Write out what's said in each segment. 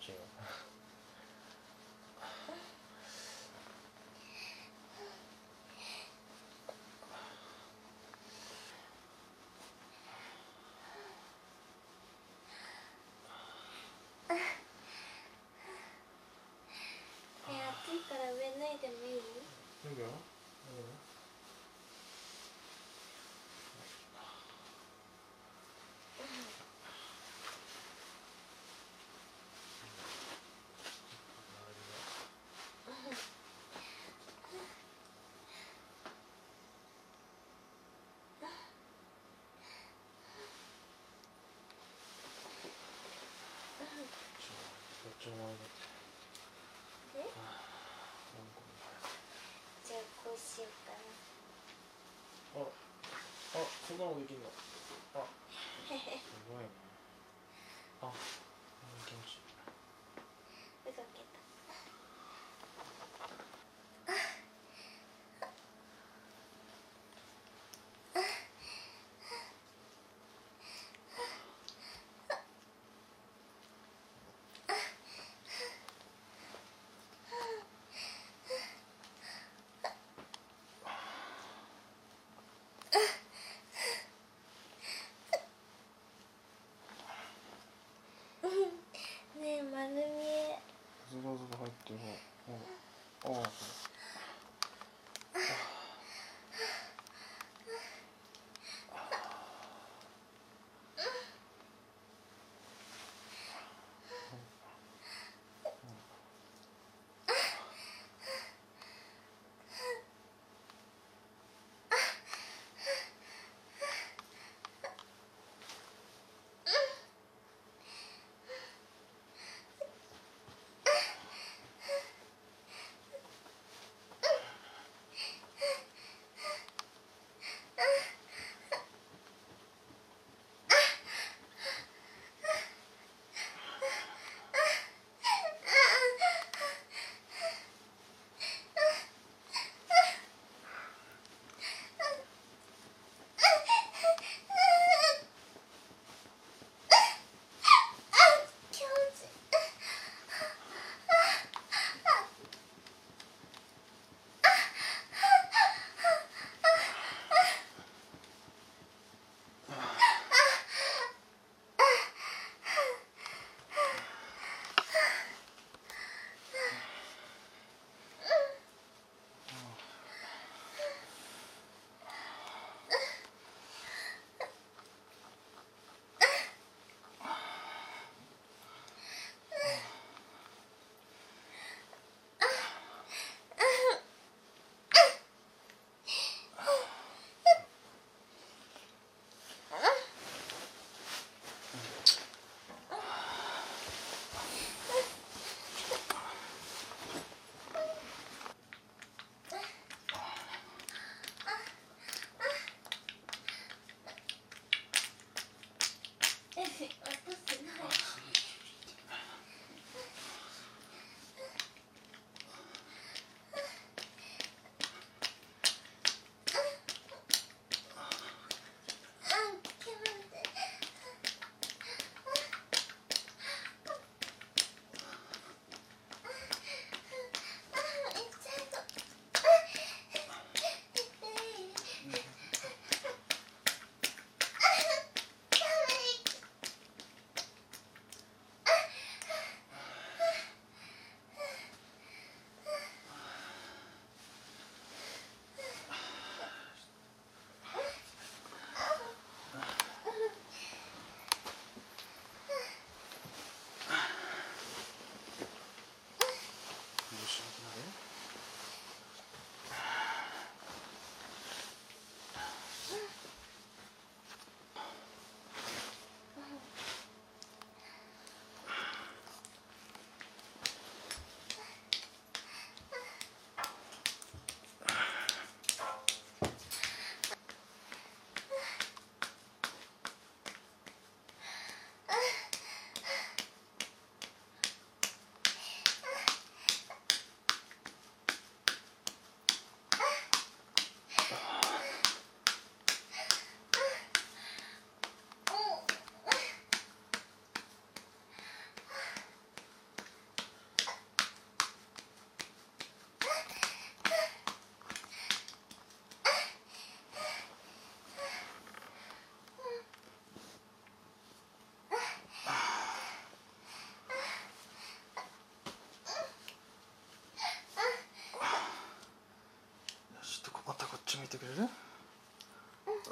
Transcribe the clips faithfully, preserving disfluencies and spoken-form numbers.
ちよ。 え、暑いから上脱いでもいい？ 脱ぐよ。どっちも丸めて。 え？じゃあこうしようかな。 あ、あ、そんなのできんの。あ、すごいね。あ、気持ちいい。 動けた。ねえ、丸見え。 そうそう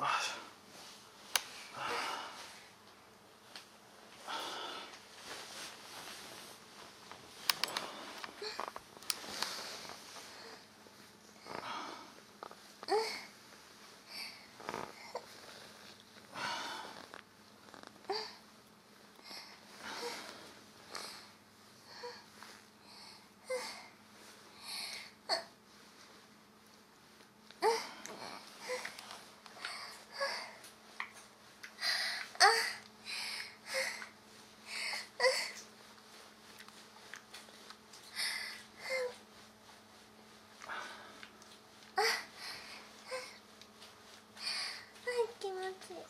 気持ちいい。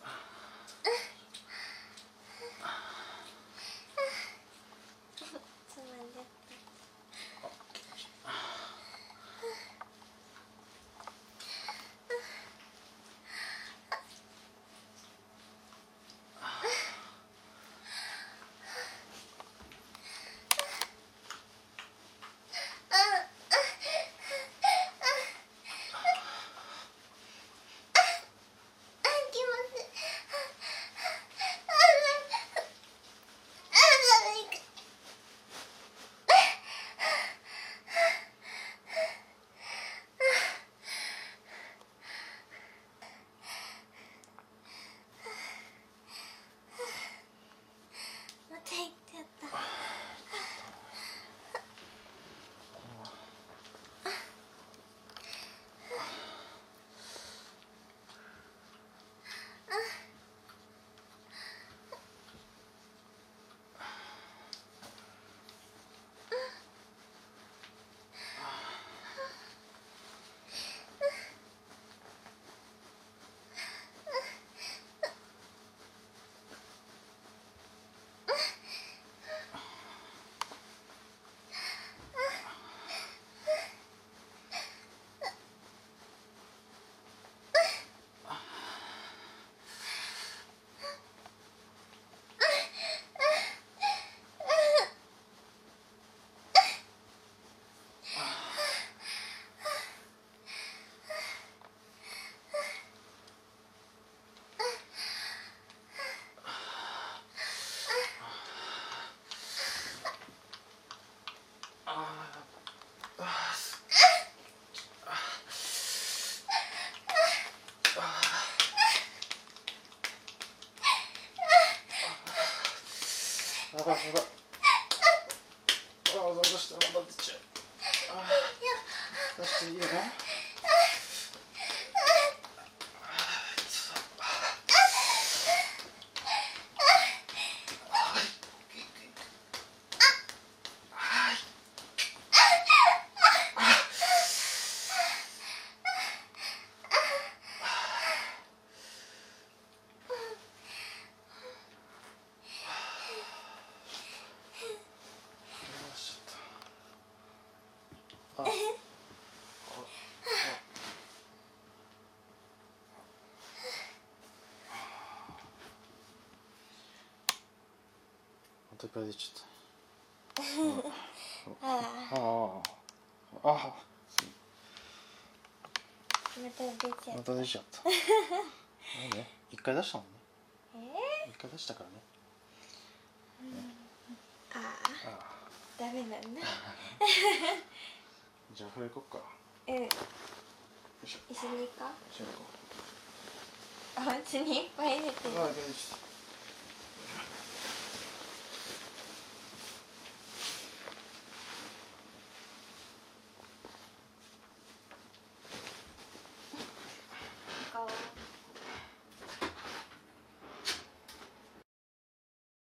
つまんじゃった。 やばいやばい。ああ、出したらまだ出ちゃう。ああ、出していいよね。ああ、またいっぱい出ちゃった。ああ、ああ、 また出ちゃった。 また出ちゃった。ね、一回出したもんね。 え一回出したからね。 ー、ああ、ダメなんだ。 じゃあ、風呂行こっか。 うん。 よいしょ。 一緒に行こう。 一緒に行こお家にいっぱい出てる。 う。ああ、大丈夫です。